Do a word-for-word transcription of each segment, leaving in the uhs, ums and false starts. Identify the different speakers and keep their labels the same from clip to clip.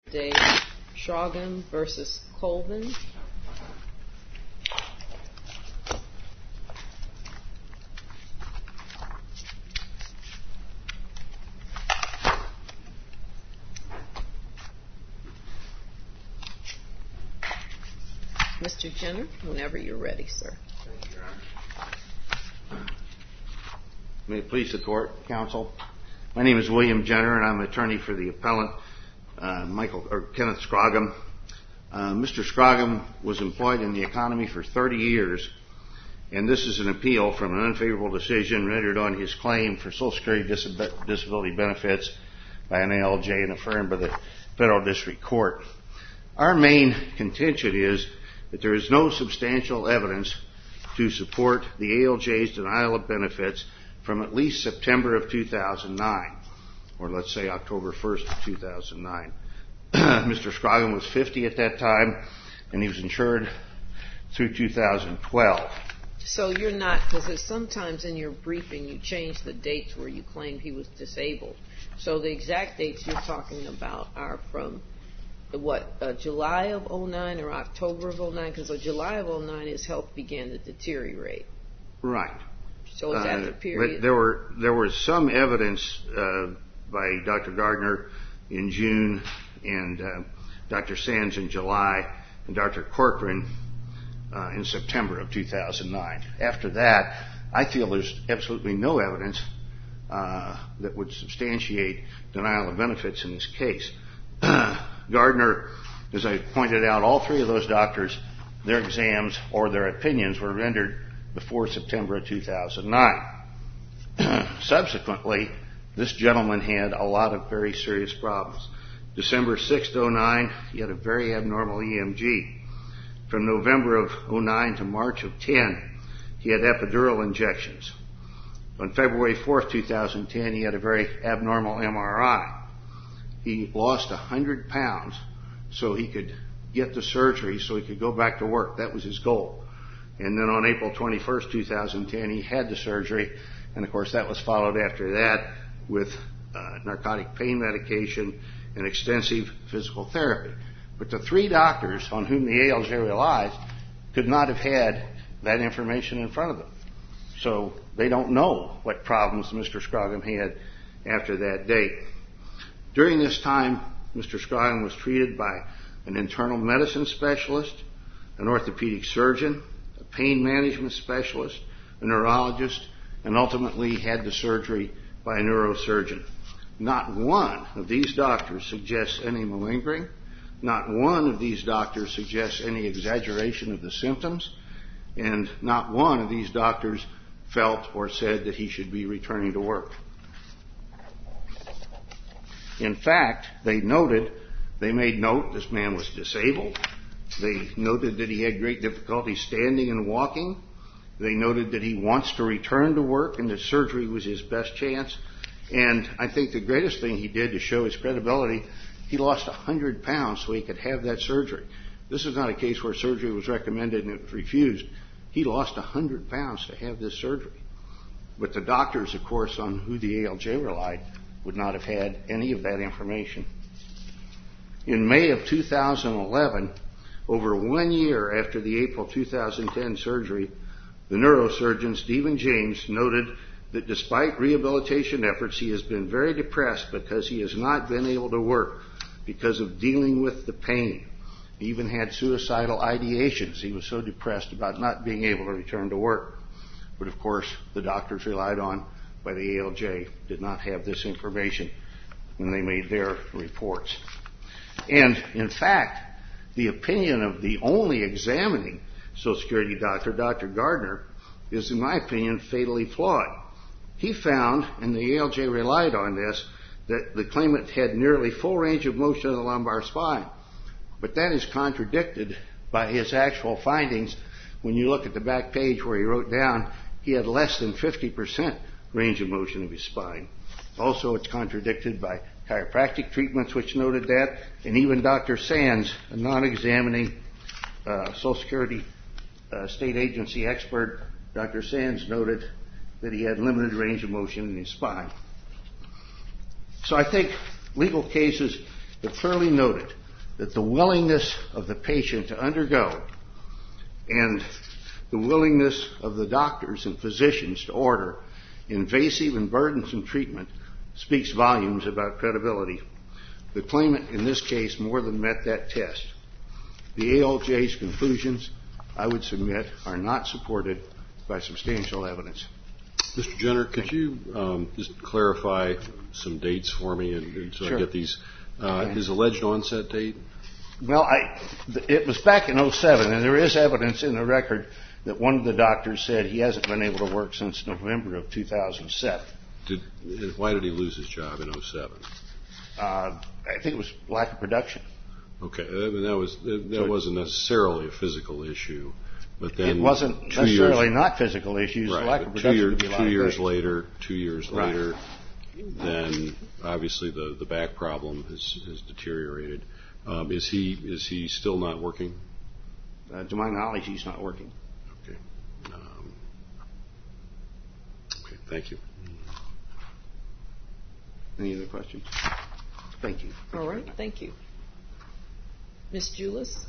Speaker 1: Day, Scroggin versus Colvin. Mister Jenner, whenever you're ready, sir.
Speaker 2: Thank you, Your Honor. May it please the court, counsel. My name is William Jenner, and I'm an attorney for the appellant, uh, Michael or Kenneth Scroggin. Uh, Mister Scroggin was employed in the economy for thirty years, and this is an appeal from an unfavorable decision rendered on his claim for Social Security disab- disability benefits by an A L J and affirmed by the Federal District Court. Our main contention is that there is no substantial evidence to support the A L J's denial of benefits from at least September of two thousand nine, or let's say October first of two thousand nine. Mister Scroggin was fifty at that time, and he was insured through two thousand twelve.
Speaker 1: So you're not, because sometimes in your briefing you change the dates where you claim he was disabled. So the exact dates you're talking about are from what, uh, July of oh nine or October of oh nine? Because July of oh nine his health began to deteriorate.
Speaker 2: Right.
Speaker 1: So is that
Speaker 2: uh,
Speaker 1: the period?
Speaker 2: But there were there was some evidence uh, by Doctor Gardner in June, and uh, Doctor Sands in July, and Doctor Corcoran uh, in September of two thousand nine. After that, I feel there's absolutely no evidence uh, that would substantiate denial of benefits in this case. Gardner, as I pointed out, all three of those doctors, their exams or their opinions were rendered before September of two thousand nine. Subsequently, this gentleman had a lot of very serious problems. December sixth, oh nine, he had a very abnormal E M G. From November of oh nine to March of ten, he had epidural injections. On February fourth, two thousand ten, he had a very abnormal M R I. He lost one hundred pounds so he could get the surgery so he could go back to work. That was his goal. And then on April twenty-first, two thousand ten, he had the surgery. And, of course, that was followed after that with uh, narcotic pain medication and extensive physical therapy. But the three doctors on whom the A L J relies could not have had that information in front of them. So they don't know what problems Mister Scroggin had after that date. During this time, Mister Scroggin was treated by an internal medicine specialist, an orthopedic surgeon, a pain management specialist, a neurologist, and ultimately had the surgery by a neurosurgeon. Not one of these doctors suggests any malingering. Not one of these doctors suggests any exaggeration of the symptoms. And not one of these doctors felt or said that he should be returning to work. In fact, they noted, they made note this man was disabled. They noted that he had great difficulty standing and walking. They noted that he wants to return to work and that surgery was his best chance. And I think the greatest thing he did to show his credibility, he lost one hundred pounds so he could have that surgery. This is not a case where surgery was recommended and it was refused. He lost one hundred pounds to have this surgery. But the doctors, of course, on who the A L J relied, would not have had any of that information. In May of two thousand eleven, over one year after the April two thousand ten surgery, the neurosurgeon Stephen James noted that despite rehabilitation efforts, he has been very depressed because he has not been able to work because of dealing with the pain. He even had suicidal ideations. He was so depressed about not being able to return to work. But of course, the doctors relied on by the A L J did not have this information when they made their reports. And in fact, the opinion of the only examining Social Security doctor, Doctor Gardner, is, in my opinion, fatally flawed. He found, and the A L J relied on this, that the claimant had nearly full range of motion of the lumbar spine. But that is contradicted by his actual findings. When you look at the back page where he wrote down he had less than fifty percent range of motion of his spine. Also, it's contradicted by chiropractic treatments, which noted that, and even Doctor Sands, a non-examining uh, Social Security uh, state agency expert, Doctor Sands noted that he had limited range of motion in his spine. So I think legal cases have clearly noted that the willingness of the patient to undergo and the willingness of the doctors and physicians to order invasive and burdensome treatment speaks volumes about credibility. The claimant in this case more than met that test. The A L J's conclusions, I would submit, are not supported by substantial evidence.
Speaker 3: Mister Jenner, could you um, just clarify some dates for me and, and so
Speaker 2: sure.
Speaker 3: I get these? Uh, his alleged onset date?
Speaker 2: Well, I, it was back in oh seven, and there is evidence in the record that one of the doctors said he hasn't been able to work since November of two thousand seven.
Speaker 3: Did, why did he lose his job in oh seven?
Speaker 2: Uh, I think it was lack of production.
Speaker 3: Okay, I mean, that was that, that so wasn't necessarily a physical issue, but then
Speaker 2: it wasn't necessarily years, not physical issues.
Speaker 3: Right,
Speaker 2: lack of
Speaker 3: two,
Speaker 2: production
Speaker 3: year,
Speaker 2: could be a lot
Speaker 3: two
Speaker 2: of
Speaker 3: years
Speaker 2: things.
Speaker 3: later, two years
Speaker 2: right.
Speaker 3: later, then obviously the, the back problem has, has deteriorated. Um, is he is he still not working?
Speaker 2: Uh, to my knowledge, he's not working.
Speaker 3: Okay. Um, okay. Thank you.
Speaker 2: Any other questions? Thank you.
Speaker 1: All right. Thank you. Miz Julis?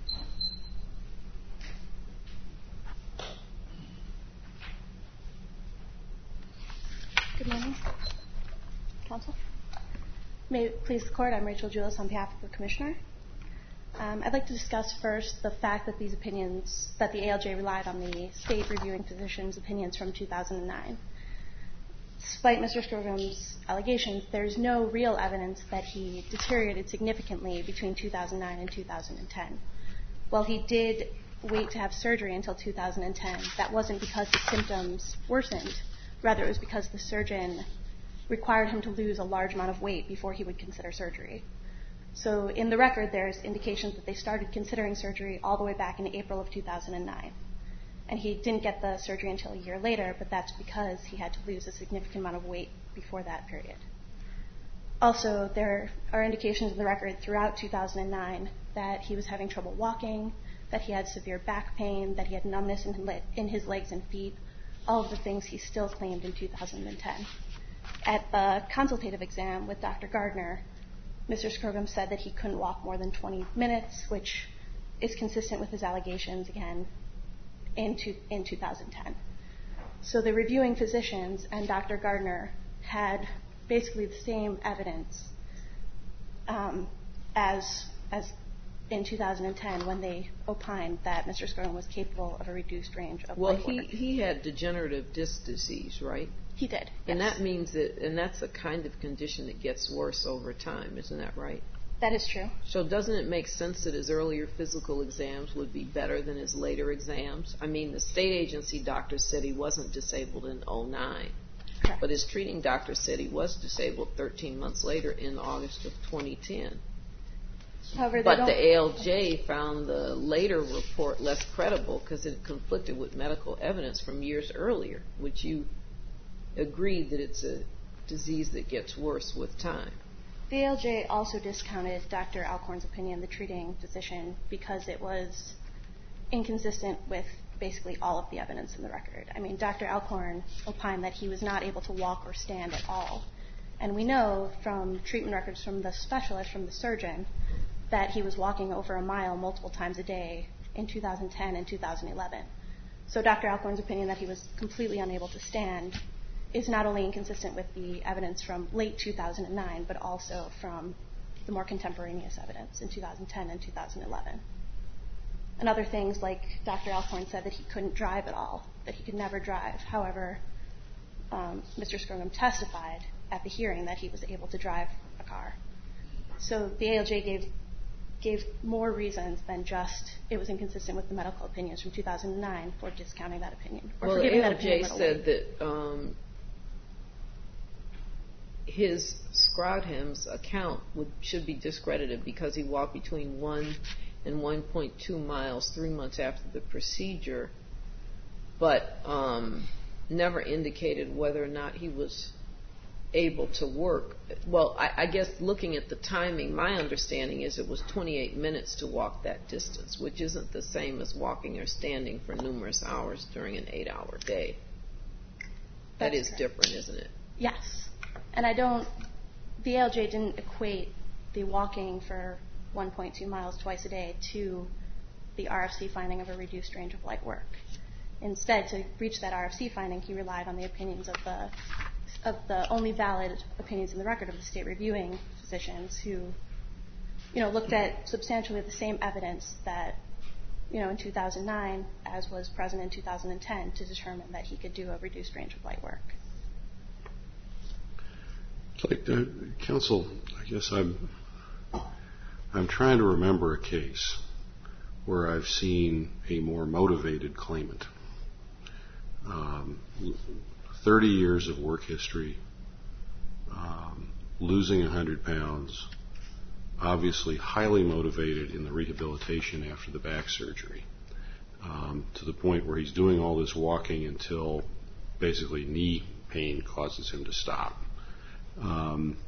Speaker 4: Good morning, Counsel. May it please the Court, I'm Rachel Julis on behalf of the Commissioner. Um, I'd like to discuss first the fact that these opinions, that the A L J relied on the state reviewing physician's opinions from two thousand nine. Despite Mister Skogum's allegations, there's no real evidence that he deteriorated significantly between two thousand nine and two thousand ten. While he did wait to have surgery until two thousand ten, that wasn't because his symptoms worsened. Rather, it was because the surgeon required him to lose a large amount of weight before he would consider surgery. So in the record, there's indications that they started considering surgery all the way back in April of two thousand nine. And he didn't get the surgery until a year later, but that's because he had to lose a significant amount of weight before that period. Also, there are indications in the record throughout two thousand nine that he was having trouble walking, that he had severe back pain, that he had numbness in his legs and feet, all of the things he still claimed in two thousand ten. At the consultative exam with Doctor Gardner, Mister Skogum said that he couldn't walk more than twenty minutes, which is consistent with his allegations, again, in, two, in two thousand ten. So the reviewing physicians and Doctor Gardner had basically the same evidence um, as, as in two thousand ten when they opined that Mister Skogum was capable of a reduced range of
Speaker 1: well,
Speaker 4: light
Speaker 1: he,
Speaker 4: work.
Speaker 1: he had degenerative disc disease, right?
Speaker 4: He did,
Speaker 1: And
Speaker 4: yes.
Speaker 1: that means that, and that's a kind of condition that gets worse over time, isn't that right?
Speaker 4: That is true.
Speaker 1: So doesn't it make sense that his earlier physical exams would be better than his later exams? I mean, the state agency doctor said he wasn't disabled in oh nine,
Speaker 4: Correct.
Speaker 1: but his treating doctor said he was disabled thirteen months later in August of twenty ten.
Speaker 4: However, they
Speaker 1: But
Speaker 4: don't,
Speaker 1: the A L J found the later report less credible because it conflicted with medical evidence from years earlier, which you agreed that it's a disease that gets worse with time.
Speaker 4: The A L J also discounted Doctor Alcorn's opinion, the treating physician, because it was inconsistent with basically all of the evidence in the record. I mean, Doctor Alcorn opined that he was not able to walk or stand at all. And we know from treatment records from the specialist, from the surgeon, that he was walking over a mile multiple times a day in two thousand ten and two thousand eleven. So Doctor Alcorn's opinion that he was completely unable to stand is not only inconsistent with the evidence from late two thousand nine, but also from the more contemporaneous evidence in two thousand ten and two thousand eleven. And other things like Doctor Alcorn said that he couldn't drive at all, that he could never drive. However, um, Mister Skogum testified at the hearing that he was able to drive a car. So the A L J gave gave more reasons than just it was inconsistent with the medical opinions from two thousand nine for discounting that opinion. Or
Speaker 1: well,
Speaker 4: for
Speaker 1: the
Speaker 4: giving
Speaker 1: A L
Speaker 4: that
Speaker 1: J
Speaker 4: opinion
Speaker 1: said that um, his Scrodham's account would, should be discredited because he walked between one and one point two miles three months after the procedure, but um, never indicated whether or not he was able to work. Well, I, I guess looking at the timing, my understanding is it was twenty-eight minutes to walk that distance, which isn't the same as walking or standing for numerous hours during an eight-hour day. That
Speaker 4: That's
Speaker 1: is
Speaker 4: correct.
Speaker 1: different, isn't it?
Speaker 4: Yes. And I don't, the A L J didn't equate the walking for one point two miles twice a day to the R F C finding of a reduced range of light work. Instead, to reach that R F C finding, he relied on the opinions of the of the only valid opinions in the record of the state reviewing physicians who, you know, looked at substantially the same evidence that, you know, in two thousand nine as was present in two thousand ten to determine that he could do a reduced range of light work.
Speaker 3: Like, uh, counsel, I guess I'm I'm trying to remember a case where I've seen a more motivated claimant. Um, thirty years of work history, um, losing one hundred pounds, obviously highly motivated in the rehabilitation after the back surgery, um, to the point where he's doing all this walking until basically knee pain causes him to stop. Um,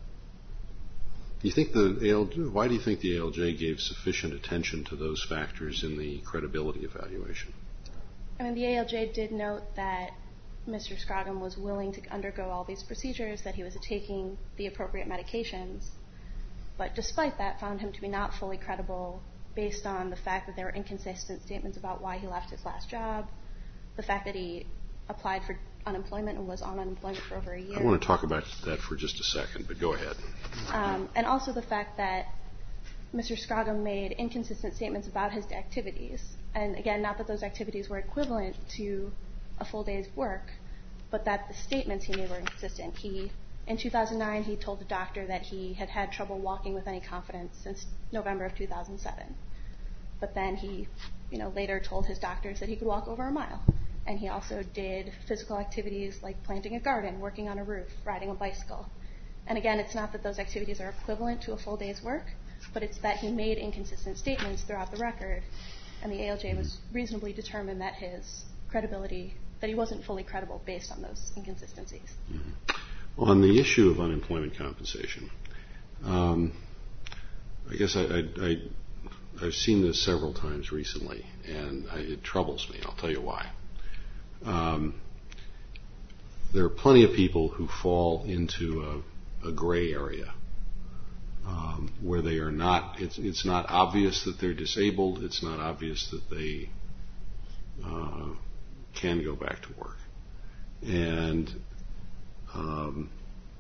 Speaker 3: do you think the A L J, why do you think the A L J gave sufficient attention to those factors in the credibility evaluation?
Speaker 4: I mean, the A L J did note that Mister Scroggin was willing to undergo all these procedures, that he was taking the appropriate medications, but despite that found him to be not fully credible based on the fact that there were inconsistent statements about why he left his last job, the fact that he applied for unemployment and was on unemployment for over a year.
Speaker 3: I want to talk about that for just a second, but go ahead.
Speaker 4: Um, and also the fact that Mister Scroggin made inconsistent statements about his activities. And again, not that those activities were equivalent to a full day's work, but that the statements he made were inconsistent. He, in two thousand nine, he told the doctor that he had had trouble walking with any confidence since November of two thousand seven. But then he, you know, later told his doctors that he could walk over a mile. And he also did physical activities like planting a garden, working on a roof, riding a bicycle. And again, it's not that those activities are equivalent to a full day's work, but it's that he made inconsistent statements throughout the record, and the A L J was reasonably determined that his credibility, that he wasn't fully credible based on those inconsistencies.
Speaker 3: Mm-hmm. On the issue of unemployment compensation, um, I guess I, I, I, I've seen this several times recently, and I, it troubles me. I'll tell you why. Um, there are plenty of people who fall into a, a gray area um, where they are not, it's, it's not obvious that they're disabled, it's not obvious that they uh, can go back to work. And um,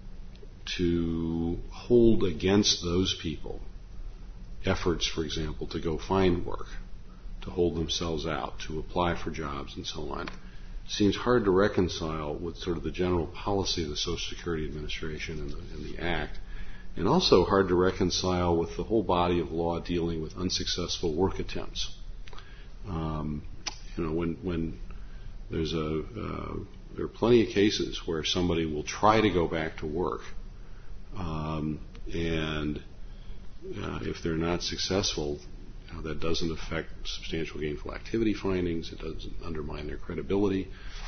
Speaker 3: to hold against those people efforts, for example, to go find work, to hold themselves out, to apply for jobs and so on, seems hard to reconcile with sort of the general policy of the Social Security Administration and the, and the Act, and also hard to reconcile with the whole body of law dealing with unsuccessful work attempts. Um, you know, when when there's a uh, there are plenty of cases where somebody will try to go back to work, um, and uh, if they're not successful, Now, that doesn't affect substantial gainful activity findings. It doesn't undermine their credibility.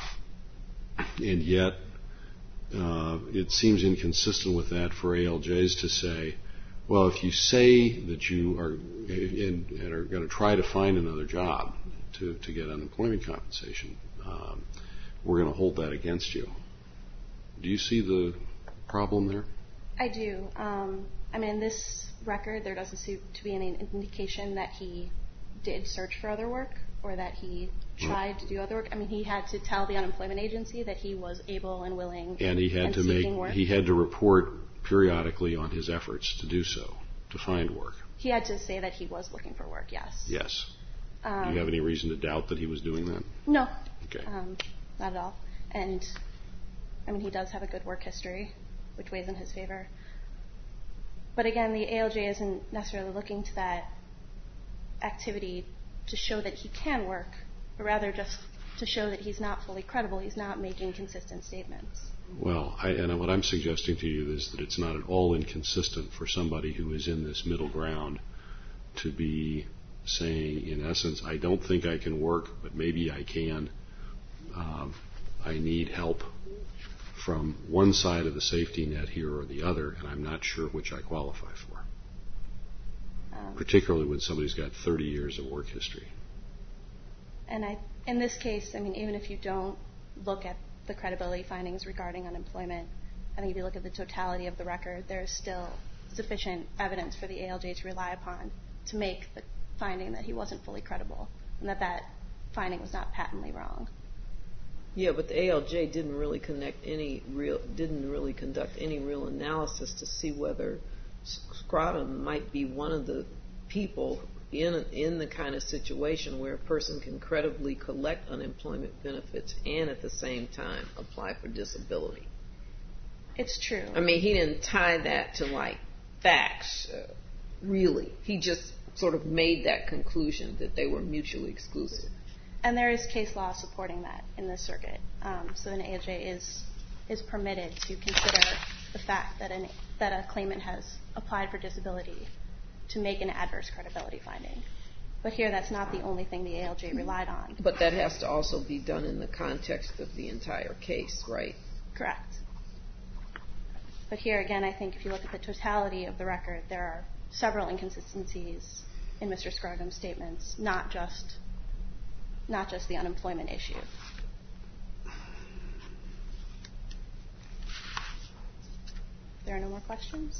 Speaker 3: And yet, uh, it seems inconsistent with that for A L Js to say, well, if you say that you are in, and are going to try to find another job to, to get unemployment compensation, um, we're going to hold that against you. Do you see the problem there?
Speaker 4: I do. Um, I mean, in this record, there doesn't seem to be any indication that he did search for other work or that he tried to do other work. I mean, he had to tell the unemployment agency that he was able and willing
Speaker 3: and he had
Speaker 4: and
Speaker 3: to
Speaker 4: seeking
Speaker 3: make
Speaker 4: work.
Speaker 3: He had to report periodically on his efforts to do so, to find work.
Speaker 4: He had to say that he was looking for work, yes.
Speaker 3: Yes.
Speaker 4: Um,
Speaker 3: do you have any reason to doubt that he was doing that?
Speaker 4: No.
Speaker 3: Okay.
Speaker 4: Um, not at all. And, I mean, he does have a good work history, which weighs in his favor. But again, the A L J isn't necessarily looking to that activity to show that he can work, but rather just to show that he's not fully credible. He's not making consistent statements.
Speaker 3: Well, I, and what I'm suggesting to you is that it's not at all inconsistent for somebody who is in this middle ground to be saying, in essence, I don't think I can work, but maybe I can. Um, I need help from one side of the safety net here or the other, and I'm not sure which I qualify for. Um, Particularly when somebody's got thirty years of work history.
Speaker 4: And I, in this case, I mean, even if you don't look at the credibility findings regarding unemployment, I think if you look at the totality of the record, there is still sufficient evidence for the A L J to rely upon to make the finding that he wasn't fully credible and that that finding was not patently wrong.
Speaker 1: Yeah, but the A L J didn't really connect any real, didn't really conduct any real analysis to see whether Scrotum might be one of the people in in the kind of situation where a person can credibly collect unemployment benefits and at the same time apply for disability.
Speaker 4: It's true.
Speaker 1: I mean, he didn't tie that to like facts, uh, really. He just sort of made that conclusion that they were mutually exclusive.
Speaker 4: And there is case law supporting that in the circuit. Um, so an A L J is is permitted to consider the fact that an that a claimant has applied for disability to make an adverse credibility finding. But here, that's not the only thing the A L J relied on.
Speaker 1: But that has to also be done in the context of the entire case, right?
Speaker 4: Correct. But here, again, I think if you look at the totality of the record, there are several inconsistencies in Mister Scrotum's statements, not just not just the unemployment issue. There are no more questions?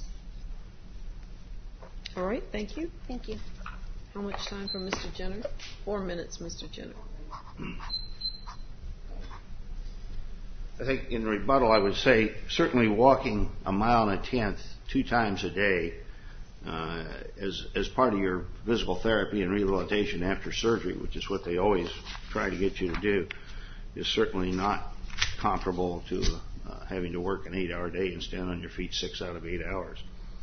Speaker 1: All right, thank you.
Speaker 4: Thank you.
Speaker 1: How much time for Mister Jenner? Four minutes, Mister Jenner.
Speaker 2: I think in rebuttal I would say certainly walking a mile and a tenth two times a day uh, as as part of your physical therapy and rehabilitation after surgery, which is what they always try to get you to do, is certainly not comparable to uh, having to work an eight-hour day and stand on your feet six out of eight hours.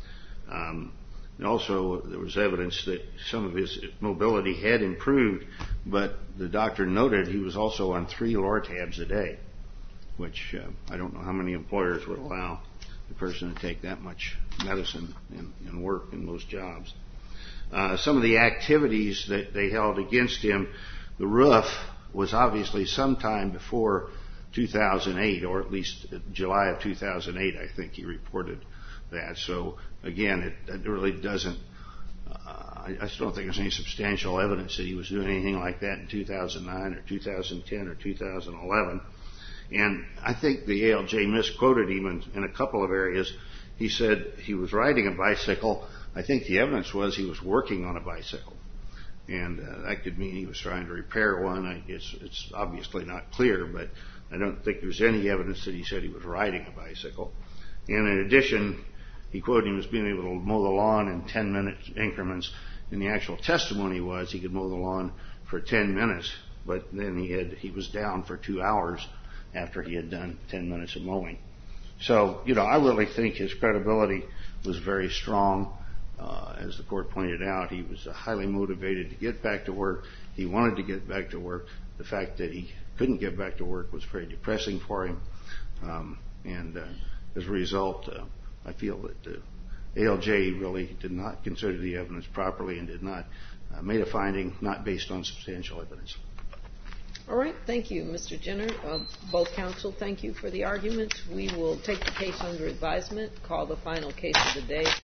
Speaker 2: Um, and also, there was evidence that some of his mobility had improved, but the doctor noted he was also on three Lortabs a day, which uh, I don't know how many employers would allow the person to take that much medicine and, and work in most jobs. Uh, some of the activities that they held against him, the roof was obviously sometime before two thousand eight, or at least July of two thousand eight, I think he reported that. So again, it, it really doesn't, uh, I, I still don't think there's any substantial evidence that he was doing anything like that in two thousand nine or two thousand ten or two thousand eleven. And I think the A L J misquoted him in, in a couple of areas. He said he was riding a bicycle. I think the evidence was he was working on a bicycle. And uh, that could mean he was trying to repair one. I, it's, it's obviously not clear, but I don't think there's any evidence that he said he was riding a bicycle. And in addition, he quoted him as being able to mow the lawn in ten-minute increments. And the actual testimony was he could mow the lawn for ten minutes, but then he had he was down for two hours after he had done ten minutes of mowing. So, you know, I really think his credibility was very strong. Uh, as the court pointed out, he was uh, highly motivated to get back to work. He wanted to get back to work. The fact that he couldn't get back to work was very depressing for him. Um, and uh, as a result, uh, I feel that the A L J really did not consider the evidence properly and did not uh, made a finding not based on substantial evidence.
Speaker 1: All right, thank you, Mister Jenner. Uh, both counsel, thank you for the argument. We will take the case under advisement, call the final case of the day.